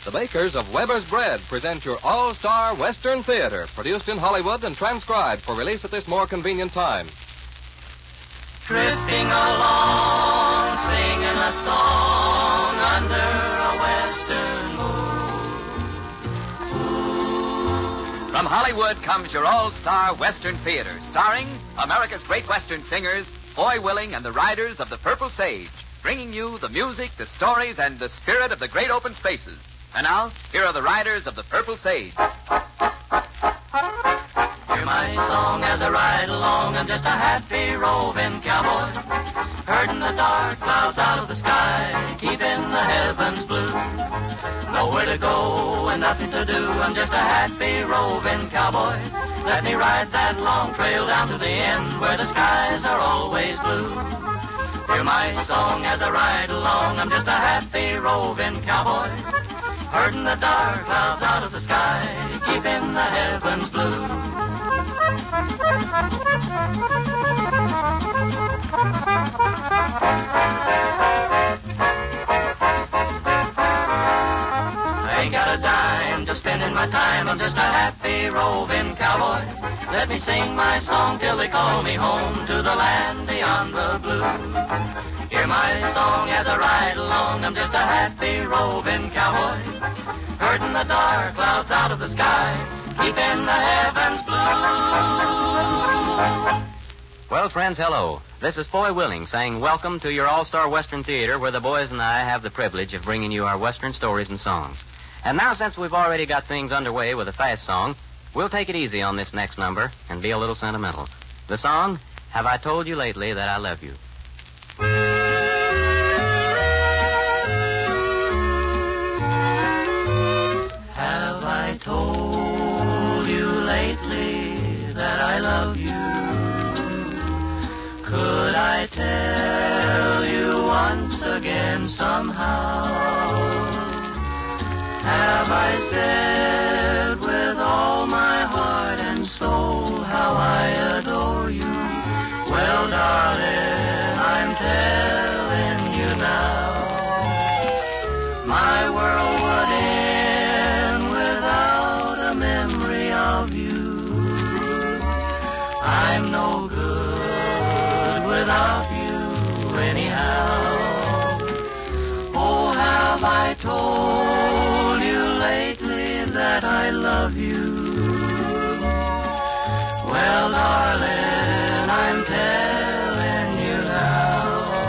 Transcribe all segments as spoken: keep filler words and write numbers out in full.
The makers of Weber's Bread present your all-star Western Theater, produced in Hollywood and transcribed for release at this more convenient time. Drifting along, singing a song under a western moon. From Hollywood comes your all-star Western Theater, starring America's great Western singers, Foy Willing and the Riders of the Purple Sage, bringing you the music, the stories, and the spirit of the great open spaces. And now, here are the Riders of the Purple Sage. Hear my song as I ride along. I'm just a happy roving cowboy, herding the dark clouds out of the sky, keeping the heavens blue. Nowhere to go and nothing to do. I'm just a happy roving cowboy. Let me ride that long trail down to the end where the skies are always blue. Hear my song as I ride along. I'm just a happy roving cowboy, herding the dark clouds out of the sky, keeping the heavens blue. I ain't got a dime, just spending my time. I'm just a happy roving cowboy. Let me sing my song till they call me home to the land beyond the blue. Hear my song as I ride along. I'm just a happy roving cowboy, herding the dark clouds out of the sky, keeping the heavens blue. Well, friends, hello. This is Foy Willing saying welcome to your all-star Western Theater, where the boys and I have the privilege of bringing you our Western stories and songs. And now, since we've already got things underway with a fast song, we'll take it easy on this next number and be a little sentimental. The song, Have I Told You Lately That I Love You? Have I told you lately that I love you? Could I tell you once again somehow? Have I said with all my heart and soul how I adore you? Well, darling, I'm telling you now. My world would end without a memory of you. I'm no good without you anyhow. Oh, have I told you lately that I love you? Well, darling, I'm telling you now.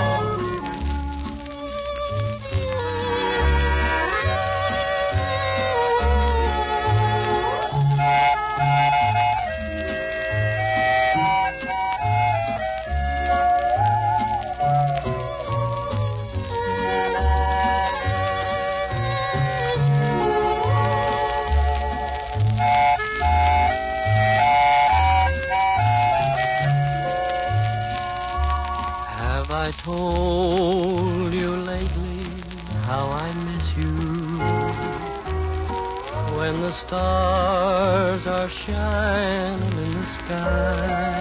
I told you lately how I miss you when the stars are shining in the sky.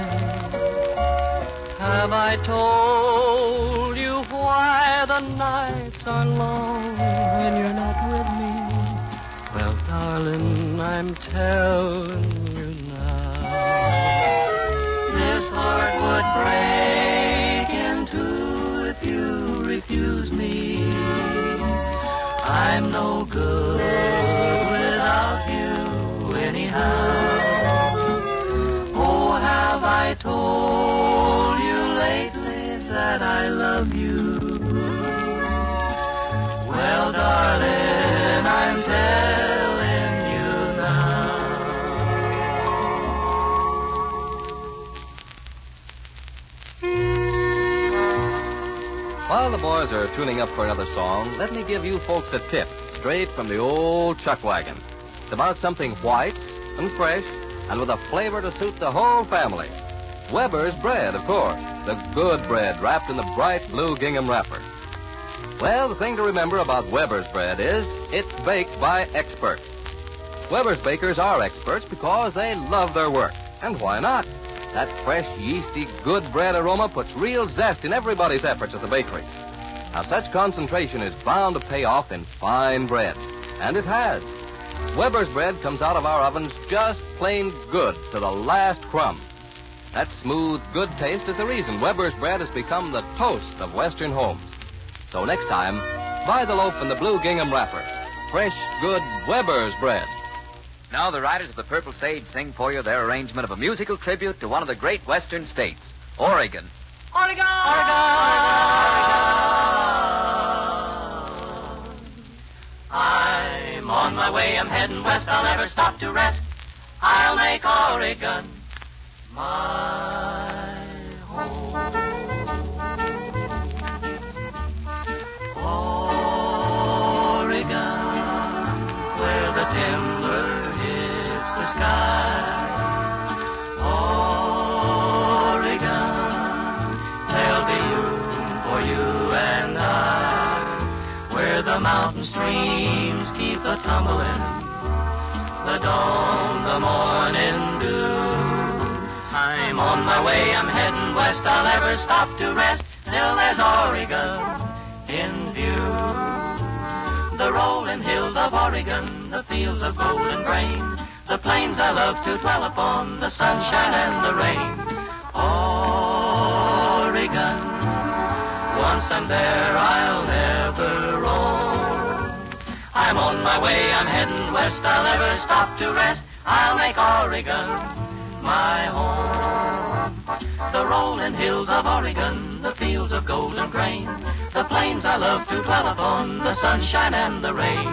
Have I told you why the nights are long when you're not with me? Well, darling, I'm telling you now. This heart would break in two if you refuse me. I'm no good without you anyhow. Oh, have I told you lately that I love you? Well, darling, I'm telling you now. While the boys are tuning up for another song, let me give you folks a tip straight from the old chuck wagon. It's about something white and fresh and with a flavor to suit the whole family. Weber's Bread, of course. The good bread wrapped in the bright blue gingham wrapper. Well, the thing to remember about Weber's Bread is it's baked by experts. Weber's bakers are experts because they love their work. And why not? That fresh, yeasty, good bread aroma puts real zest in everybody's efforts at the bakery. Now, such concentration is bound to pay off in fine bread. And it has. Weber's bread comes out of our ovens just plain good to the last crumb. That smooth, good taste is the reason Weber's bread has become the toast of Western homes. So next time, buy the loaf in the blue gingham wrapper. Fresh, good Weber's bread. Now the Riders of the Purple Sage sing for you their arrangement of a musical tribute to one of the great western states, Oregon. Oregon! Oregon! I'm on my way, I'm heading west, I'll never stop to rest. I'll make Oregon my home. Oregon, where the timber hits the sky. The mountain streams keep a tumbling, the dawn, the morning dew. I'm on my way, I'm heading west, I'll never stop to rest till there's Oregon in view. The rolling hills of Oregon, the fields of golden grain, the plains I love to dwell upon, the sunshine and the rain. Oregon, once I'm there, I'll never roam. I'm on my way, I'm heading west, I'll never stop to rest. I'll make Oregon my home. The rolling hills of Oregon, the fields of golden grain, the plains I love to dwell upon, the sunshine and the rain.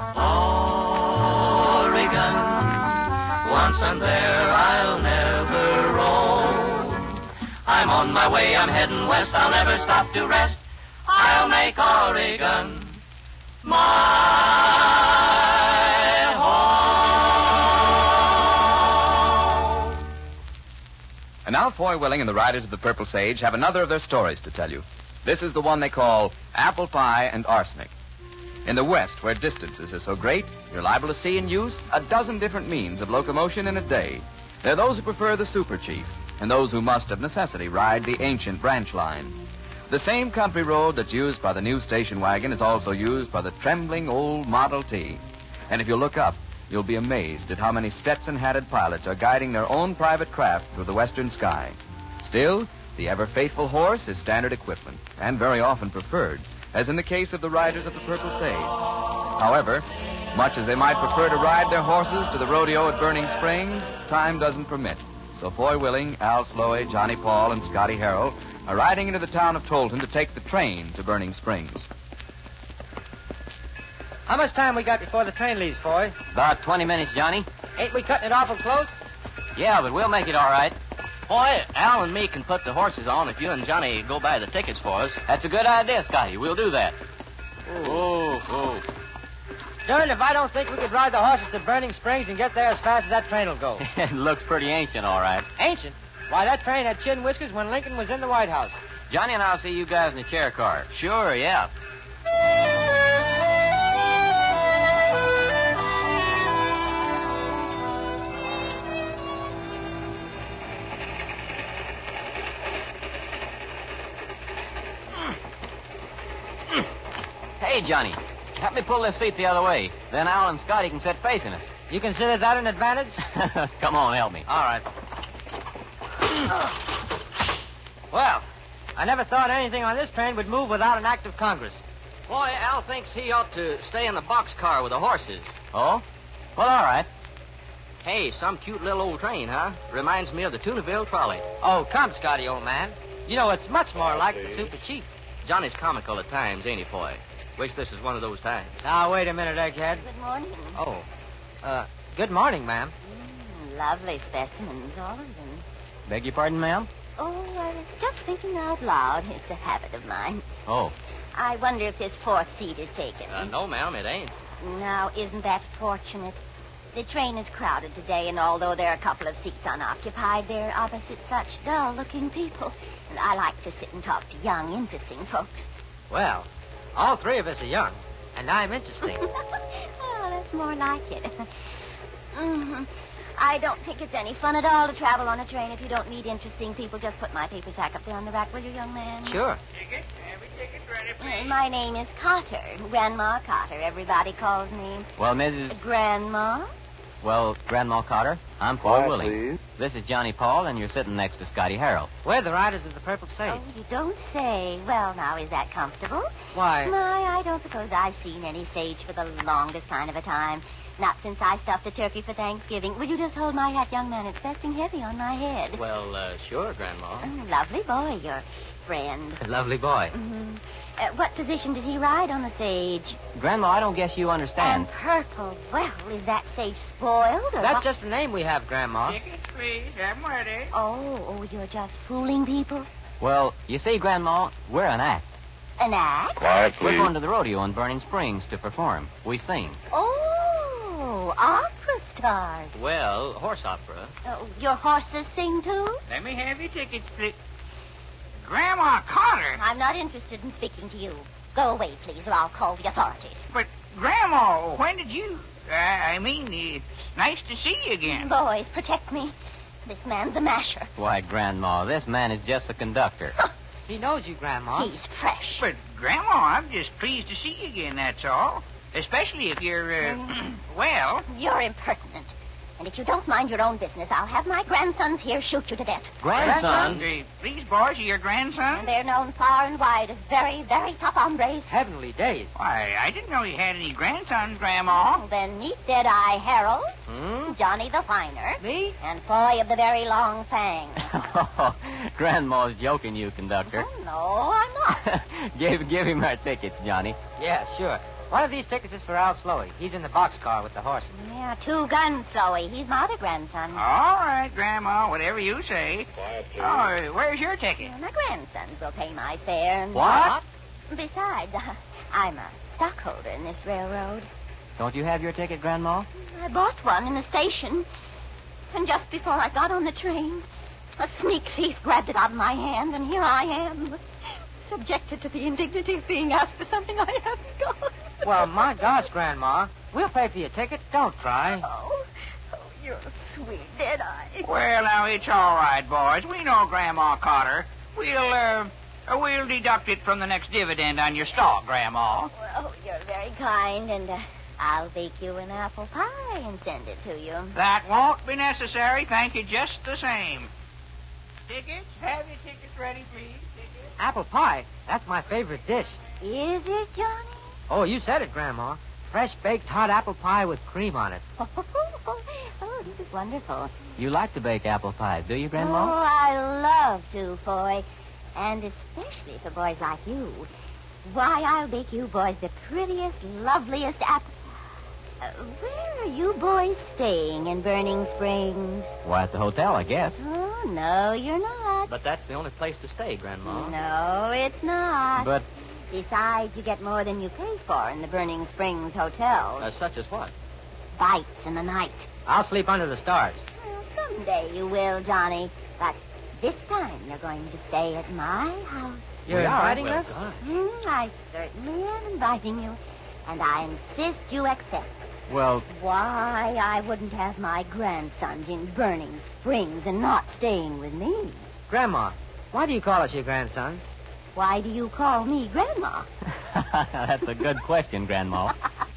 Oregon, once I'm there, I'll never roam. I'm on my way, I'm heading west, I'll never stop to rest. I'll make Oregon my home. And now Foy Willing and the Riders of the Purple Sage have another of their stories to tell you. This is the one they call Apple Pie and Arsenic. In the West, where distances are so great, you're liable to see in use a dozen different means of locomotion in a day. There are those who prefer the Super Chief, and those who must of necessity ride the ancient branch line. The same country road that's used by the new station wagon is also used by the trembling old Model T. And if you look up, you'll be amazed at how many Stetson-hatted pilots are guiding their own private craft through the western sky. Still, the ever-faithful horse is standard equipment, and very often preferred, as in the case of the Riders of the Purple Sage. However, much as they might prefer to ride their horses to the rodeo at Burning Springs, time doesn't permit. So Foy Willing, Al Sloey, Johnny Paul, and Scotty Harrell are riding into the town of Tolton to take the train to Burning Springs. How much time we got before the train leaves, Foy? About twenty minutes, Johnny. Ain't we cutting it awful close? Yeah, but we'll make it all right. Boy, Al and me can put the horses on if you and Johnny go buy the tickets for us. That's a good idea, Scotty. We'll do that. Oh, oh. Darn if I don't think we could ride the horses to Burning Springs and get there as fast as that train will go. It looks pretty ancient, all right. Ancient? Why, that train had chin whiskers when Lincoln was in the White House. Johnny and I'll see you guys in the chair car. Sure, yeah. Hey, Johnny, help me pull this seat the other way. Then Al and Scotty can sit facing us. You consider that an advantage? Come on, help me. All right. Well, I never thought anything on this train would move without an act of Congress. Boy, Al thinks he ought to stay in the boxcar with the horses. Oh? Well, all right. Hey, some cute little old train, huh? Reminds me of the Tunaville trolley. Oh, come, Scotty, old man. You know, it's much more like the Super Chief. Johnny's comical at times, ain't he, Foy? Wish this was one of those times. Now, wait a minute, Egghead. Good morning. Oh, uh, good morning, ma'am. Mm, lovely specimens, all of them. Beg your pardon, ma'am? Oh, I was just thinking out loud. It's a habit of mine. Oh. I wonder if this fourth seat is taken. Uh, no, ma'am, it ain't. Now, isn't that fortunate? The train is crowded today, and although there are a couple of seats unoccupied, they're opposite such dull-looking people. And I like to sit and talk to young, interesting folks. Well, all three of us are young, and I'm interesting. Oh, that's more like it. Mm-hmm. I don't think it's any fun at all to travel on a train if you don't meet interesting people. Just put my paper sack up there on the rack, will you, young man? Sure. Ticket? Every ticket ready, Uh, please. My name is Cotter. Grandma Cotter, everybody calls me. Well, Missus Grandma? Well, Grandma Cotter, I'm Foy Quiet, Willing. please. This is Johnny Paul, and you're sitting next to Scotty Harold. We're the riders of the Purple Sage. Oh, you don't say. Well, now, is that comfortable? Why? My, I don't suppose I've seen any sage for the longest kind of a time. Not since I stuffed a turkey for Thanksgiving. Will you just hold my hat, young man? It's resting heavy on my head. Well, uh, sure, Grandma. Oh, lovely boy, your friend. Lovely boy. Mm-hmm. Uh, what position does he ride on the sage? Grandma, I don't guess you understand. And purple. Well, is that sage spoiled? Or That's what? just the name we have, Grandma. Tickets, please. Have 'em ready. Oh, oh, you're just fooling people? Well, you see, Grandma, we're an act. An act? Quiet, We're please. going to the rodeo in Burning Springs to perform. We sing. Oh, opera stars. Well, horse opera. Oh, your horses sing too? Let me have your tickets, please. Grandma Cotter. I'm not interested in speaking to you. Go away, please, or I'll call the authorities. But, Grandma, when did you... Uh, I mean, it's nice to see you again. Boys, protect me. This man's a masher. Why, Grandma, this man is just a conductor. He knows you, Grandma. He's fresh. But, Grandma, I'm just pleased to see you again, that's all. Especially if you're, uh, well... You're impertinent. And if you don't mind your own business, I'll have my grandsons here shoot you to death. Grandson? Uh, these boys are your grandsons? And they're known far and wide as very, very tough hombres. Heavenly days. Why, I didn't know you had any grandsons, Grandma. Then meet Deadeye Harold, Hmm? Johnny the Whiner, Me? and Foy of the very long fang. Grandma's joking you, conductor. Oh, no, I'm not. give, give him our tickets, Johnny. Yeah, sure. One of these tickets is for Al Slowey. He's in the boxcar with the horses. Yeah, two guns, Slowey. He's my other grandson. All right, Grandma, whatever you say. Quiet, please. Oh, where's your ticket? My grandsons will pay my fare. And What? Besides, uh, I'm a stockholder in this railroad. Don't you have your ticket, Grandma? I bought one in the station. And just before I got on the train, a sneak thief grabbed it out of my hand, and here I am, subjected to the indignity of being asked for something I haven't got. Well, my gosh, Grandma. We'll pay for your ticket. Don't cry. Oh, oh, you're sweet, Deadeye. Well, now, it's all right, boys. We know Grandma Cotter. We'll, uh, uh, we'll deduct it from the next dividend on your stock, Grandma. Well, you're very kind, and uh, I'll bake you an apple pie and send it to you. That won't be necessary. Thank you just the same. Tickets? Have your tickets ready, please. Tickets? Apple pie. That's my favorite dish. Is it, Johnny? Oh, you said it, Grandma. Fresh baked hot apple pie with cream on it. Oh, this is wonderful. You like to bake apple pies, do you, Oh, Grandma? I love to, Foy. And especially for boys like you. Why, I'll bake you boys the prettiest, loveliest apple... Uh, where are you boys staying in Burning Springs? Why, at the hotel, I guess. Oh, no, you're not. But that's the only place to stay, Grandma. No, it's not. But, Besides, you get more than you pay for in the Burning Springs Hotel. Uh, such as what? Bites in the night. I'll sleep under the stars. Well, someday you will, Johnny. But this time you're going to stay at my house. You're We are. inviting Well, us? gosh. Mm, I certainly am inviting you. And I insist you accept. well, Why, I wouldn't have my grandsons in Burning Springs and not staying with me. Grandma, why do you call us your grandsons? Why do you call me Grandma? that's a good question, Grandma.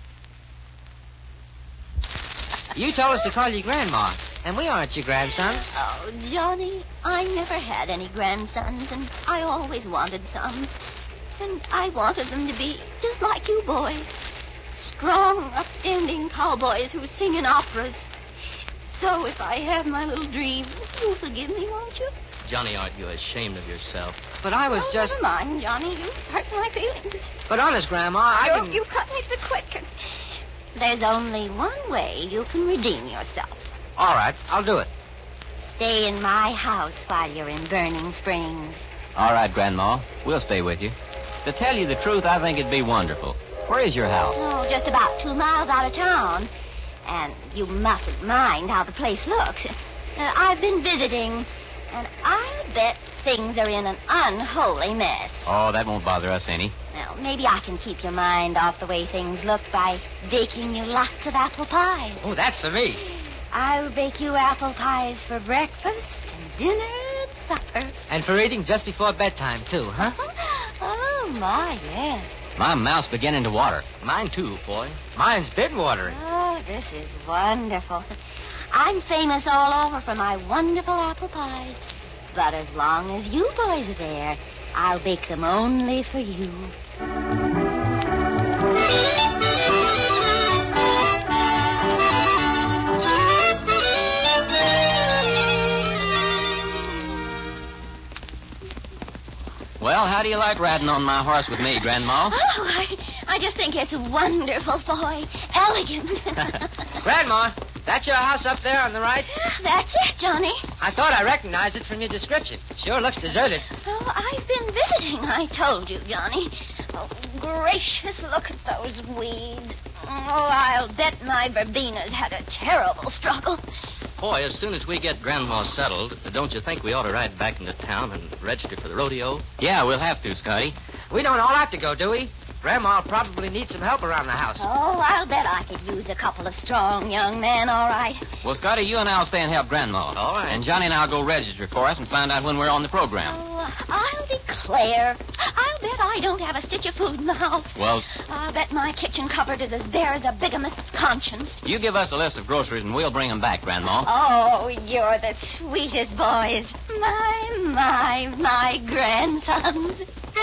You told us to call you Grandma, and we aren't your grandsons. Oh, Johnny, I never had any grandsons, and I always wanted some. And I wanted them to be just like you boys. Strong, upstanding cowboys who sing in operas. So if I have my little dream, you'll forgive me, won't you? Johnny, aren't you ashamed of yourself? But I was oh, just... Never mind, Johnny. You hurt my feelings. But honest, Grandma, I Don't can... you cut me to the quick. There's only one way you can redeem yourself. All right, I'll do it. Stay in my house while you're in Burning Springs. All right, Grandma. We'll stay with you. To tell you the truth, I think it'd be wonderful. Where is your house? Oh, just about two miles out of town. And you mustn't mind how the place looks. Uh, I've been visiting, and I bet things are in an unholy mess. Oh, that won't bother us any. Well, maybe I can keep your mind off the way things look by baking you lots of apple pies. Oh, that's for me. I'll bake you apple pies for breakfast and dinner and supper. And for eating just before bedtime, too, huh? Oh, my, yes. My mouth's beginning to water. Mine, too, boy. Mine's been watering. Oh, this is wonderful. I'm famous all over for my wonderful apple pies. But as long as you boys are there, I'll bake them only for you. Well, how do you like riding on my horse with me, Grandma? Oh, I, I just think it's wonderful, boy. Elegant. Grandma, that's your house up there on the right? That's it, Johnny. I thought I recognized it from your description. Sure looks deserted. Oh, I've been visiting, I told you, Johnny. Oh, gracious, look at those weeds. Oh, I'll bet my Verbina's had a terrible struggle. Boy, as soon as we get Grandma settled, don't you think we ought to ride back into town and register for the rodeo? Yeah, we'll have to, Scotty. We don't all have to go, do we? Grandma'll probably need some help around the house. Oh, I'll bet I could use a couple of strong young men, all right. Well, Scotty, you and I'll stay and help Grandma. All right. And Johnny and I'll go register for us and find out when we're on the program. Oh, I'll declare. I'll bet I don't have a stitch of food in the house. Well, I'll bet my kitchen cupboard is as bare as a bigamist's conscience. you give us a list of groceries and we'll bring them back, Grandma. Oh, you're the sweetest boys. My, my, my grandsons.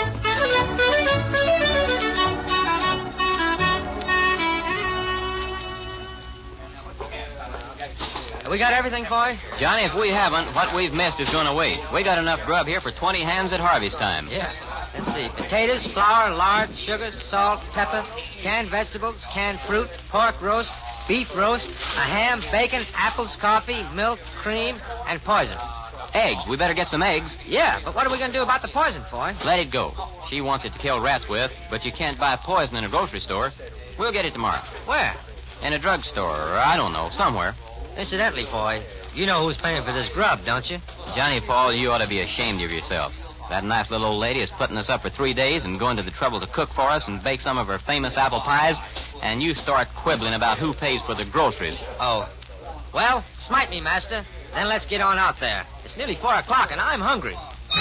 We got everything, boy? Johnny, if we haven't, what we've missed is going to wait. We got enough grub here for twenty hands at harvest time. Yeah. Let's see. Potatoes, flour, lard, sugar, salt, pepper, canned vegetables, canned fruit, pork roast, beef roast, a ham, bacon, apples, coffee, milk, cream, and poison. Eggs. We better get some eggs. Yeah, but what are we going to do about the poison, boy? Let it go. She wants it to kill rats with, but you can't buy poison in a grocery store. We'll get it tomorrow. Where? In a drugstore, or I don't know, somewhere. Incidentally, boy, you know who's paying for this grub, don't you? Johnny Paul, you ought to be ashamed of yourself. That nice little old lady is putting us up for three days and going to the trouble to cook for us and bake some of her famous apple pies, and you start quibbling about who pays for the groceries. Oh. Well, smite me, master. Then let's get on out there. It's nearly four o'clock, and I'm hungry.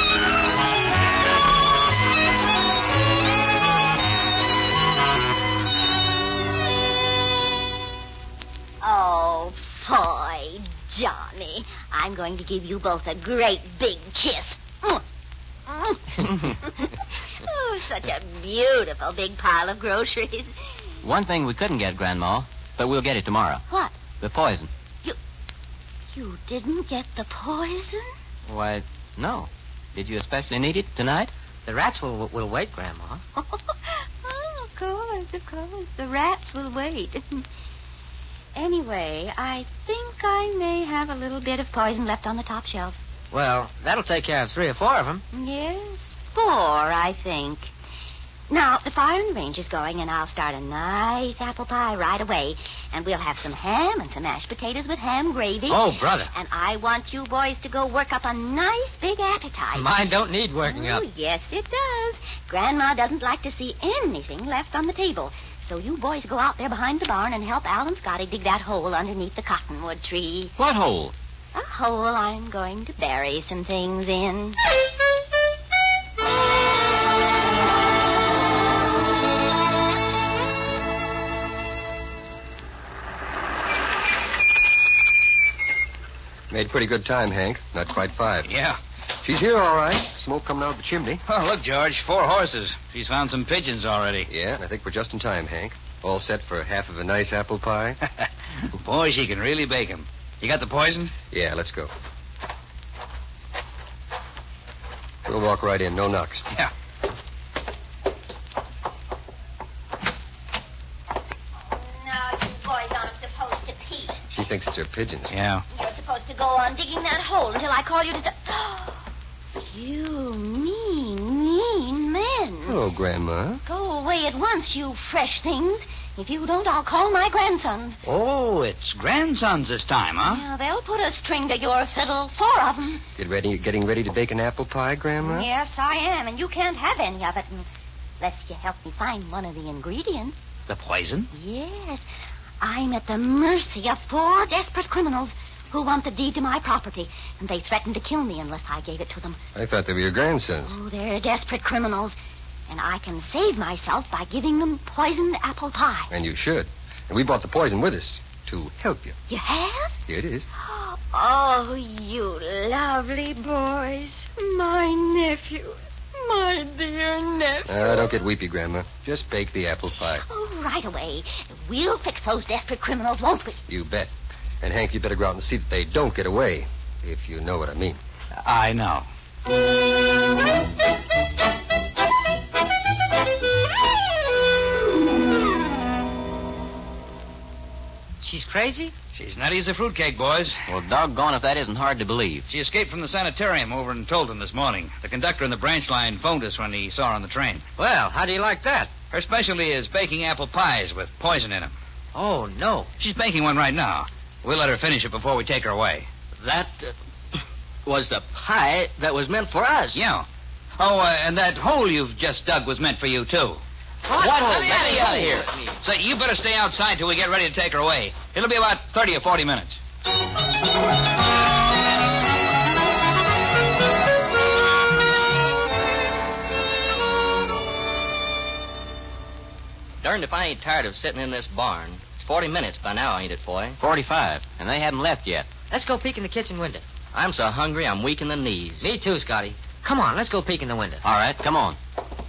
Oh, boy, Johnny. I'm going to give you both a great big kiss. Mm. Mm. Oh, such a beautiful big pile of groceries. One thing we couldn't get, Grandma, but we'll get it tomorrow. What? The poison. You you didn't get the poison? Why, no. Did you especially need it tonight? The rats will will wait, Grandma. Oh, of course, of course. The rats will wait. Anyway, I think I may have a little bit of poison left on the top shelf. Well, that'll take care of three or four of them. Yes, four, I think. Now, the fire in the range is going, and I'll start a nice apple pie right away. And we'll have some ham and some mashed potatoes with ham gravy. Oh, brother. And I want you boys to go work up a nice big appetite. Mine don't need working oh, up. Yes, it does. Grandma doesn't like to see anything left on the table. So you boys go out there behind the barn and help Al and Scotty dig that hole underneath the cottonwood tree. What hole? A hole I'm going to bury some things in. Made pretty good time, Hank. Not quite five. Yeah. She's here, all right. Smoke coming out of the chimney. Oh, look, George, four horses. She's found some pigeons already. Yeah, and I think we're just in time, Hank. All set for half of a nice apple pie. Boy, she can really bake 'em. You got the poison? Yeah, let's go. We'll walk right in, no knocks. Yeah. Now, you boys aren't supposed to peek. She thinks it's her pigeons. Yeah. You're supposed to go on digging that hole until I call you to... You mean, mean men. Oh, Grandma. Go away at once, you fresh things. If you don't, I'll call my grandsons. Oh, it's grandsons this time, huh? Yeah, they'll put a string to your fiddle, four of them. Get ready, getting ready to bake an apple pie, Grandma? Yes, I am, and you can't have any of it unless you help me find one of the ingredients. The poison? Yes. I'm at the mercy of four desperate criminals who want the deed to my property, and they threatened to kill me unless I gave it to them. I thought they were your grandsons. Oh, they're desperate criminals, and I can save myself by giving them poisoned apple pie. And you should. And we brought the poison with us to help you. You have? Here it is. Oh, you lovely boys. My nephew. My dear nephew. Uh, don't get weepy, Grandma. Just bake the apple pie. Oh, right away. We'll fix those desperate criminals, won't we? You bet. And, Hank, you better go out and see that they don't get away, if you know what I mean. I know. She's crazy? She's nutty as a fruitcake, boys. Well, doggone if that isn't hard to believe. She escaped from the sanitarium over in Tolton this morning. The conductor in the branch line phoned us when he saw her on the train. Well, how do you like that? Her specialty is baking apple pies with poison in them. Oh, no. She's baking one right now. We'll let her finish it before we take her away. That uh, was the pie that was meant for us. Yeah. Oh, uh, and that hole you've just dug was meant for you, too. What, What hole? hole? Let me out of here. So you better stay outside till we get ready to take her away. It'll be about thirty or forty minutes. Darned if I ain't tired of sitting in this barn. It's forty minutes by now, ain't it, Foy? Forty-five, and they haven't left yet. Let's go peek in the kitchen window. I'm so hungry I'm weak in the knees. Me too, Scotty. Come on, let's go peek in the window. All right, come on.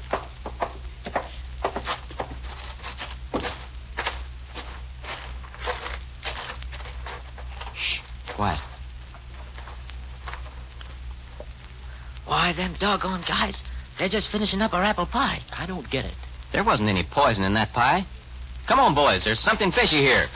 Shh, quiet. Why, them doggone guys, they're just finishing up our apple pie. I don't get it. There wasn't any poison in that pie. Come on, boys, there's something fishy here.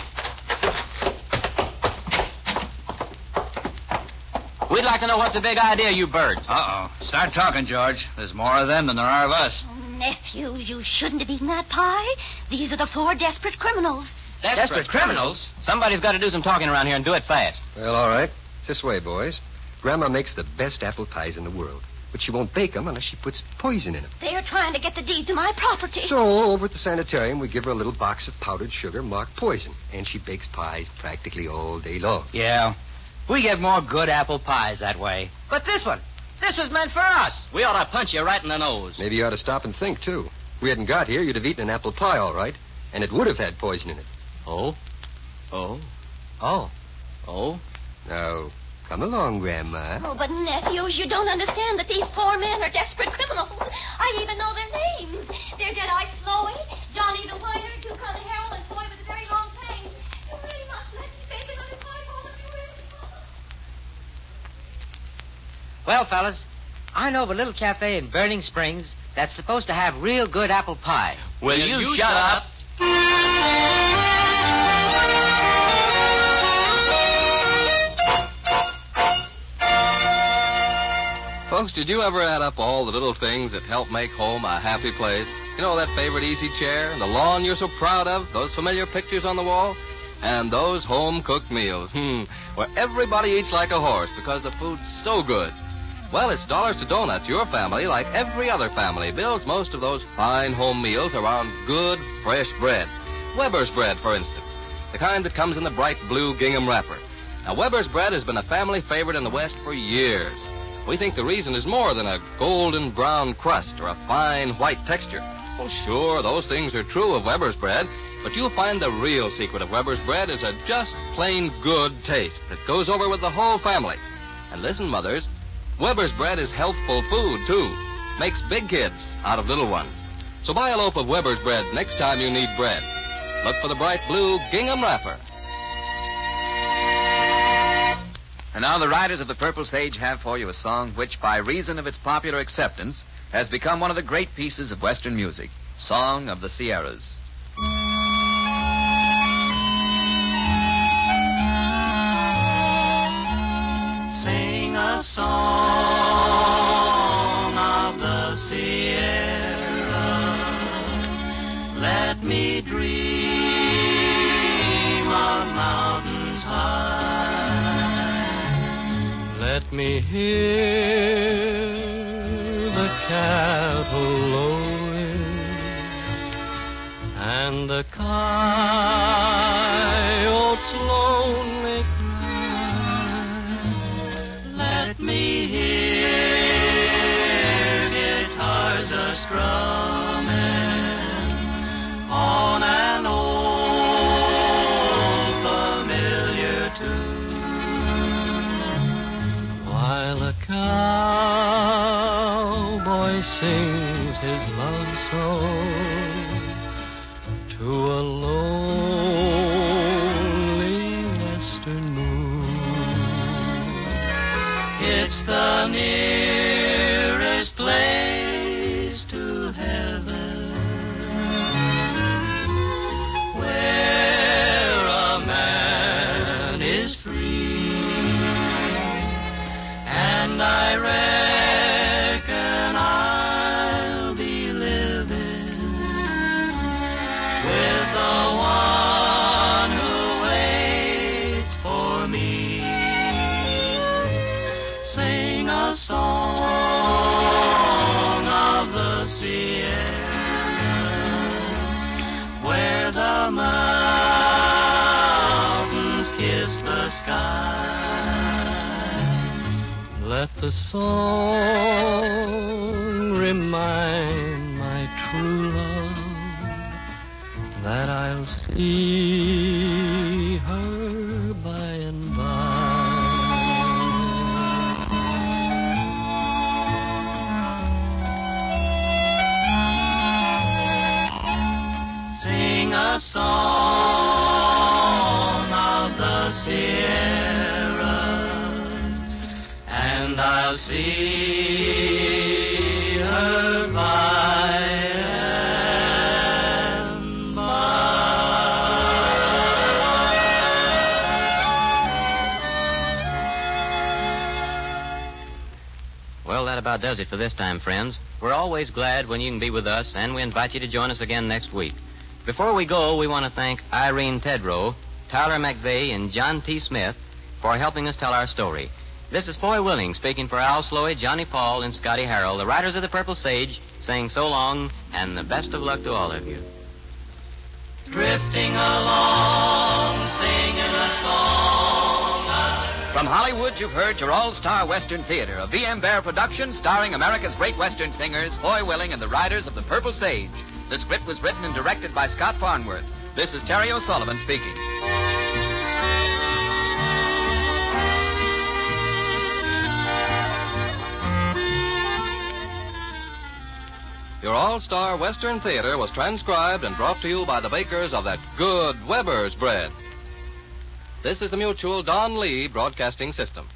We'd like to know what's the big idea, you birds. Uh-oh. Start talking, George. There's more of them than there are of us. Oh, nephew, you shouldn't have eaten that pie. These are the four desperate criminals. Desperate, Desperate criminals? Somebody's got to do some talking around here and do it fast. Well, all right. It's this way, boys. Grandma makes the best apple pies in the world, but she won't bake them unless she puts poison in them. They're trying to get the deed to my property. So, over at the sanitarium, we give her a little box of powdered sugar marked poison, and she bakes pies practically all day long. Yeah. We get more good apple pies that way. But this one, this was meant for us. We ought to punch you right in the nose. Maybe you ought to stop and think, too. If we hadn't got here, you'd have eaten an apple pie, all right, and it would have had poison in it. Oh? Oh? Oh. Oh? Now, come along, Grandma. Oh, but nephews, you don't understand that these four men are desperate criminals. I even know their names. They're Deadeye Slowey, Johnny the Whiner, Toucan the Herald, and Boy with a very long cane. You really must let me bake it on the pie bowl if you really must. Well, fellas, I know of a little cafe in Burning Springs that's supposed to have real good apple pie. Will you, you shut up? Folks, did you ever add up all the little things that help make home a happy place? You know, that favorite easy chair, and the lawn you're so proud of, those familiar pictures on the wall, and those home-cooked meals, hmm, where everybody eats like a horse because the food's so good. Well, it's Dollars to Donuts. Your family, like every other family, builds most of those fine home meals around good, fresh bread. Weber's bread, for instance, the kind that comes in the bright blue gingham wrapper. Now, Weber's bread has been a family favorite in the West for years. We think the reason is more than a golden brown crust or a fine white texture. Well, sure, those things are true of Weber's bread, but you'll find the real secret of Weber's bread is a just plain good taste that goes over with the whole family. And listen, mothers, Weber's bread is healthful food, too. Makes big kids out of little ones. So buy a loaf of Weber's bread next time you need bread. Look for the bright blue gingham wrapper. And now the Riders of the Purple Sage have for you a song which, by reason of its popular acceptance, has become one of the great pieces of Western music, Song of the Sierras. Sing a song of the Sierra. Let me dream of mountains high. Let me hear the cattle lowing and the cow its lonely cry. Let me hear guitars a-strumming on an old familiar tune, while a cowboy sings his love song to a lonely western moon. It's the nearest place to heaven, where a man is free, and I reckon I'll be living with the one who waits for me. Sing a song of the Sierras, where the mountains kiss the sky. Let the song remind my true love that I'll see her by and by. Sing a song of the Sierras, and I'll see her by and by. Well, that about does it for this time, friends. We're always glad when you can be with us, and we invite you to join us again next week. Before we go, we want to thank Irene Tedrow, Tyler McVeigh, and John T. Smith for helping us tell our story. This is Foy Willing speaking for Al Sloey, Johnny Paul, and Scotty Harrell, the writers of The Purple Sage, saying so long and the best of luck to all of you. Drifting along, singing a song. From Hollywood, you've heard your all-star Western Theater, a V M Bear production starring America's great Western singers, Foy Willing and the Riders of the Purple Sage. The script was written and directed by Scott Farnworth. This is Terry O'Sullivan speaking. Your all-star Western Theater was transcribed and brought to you by the bakers of that good Weber's bread. This is the Mutual Don Lee Broadcasting System.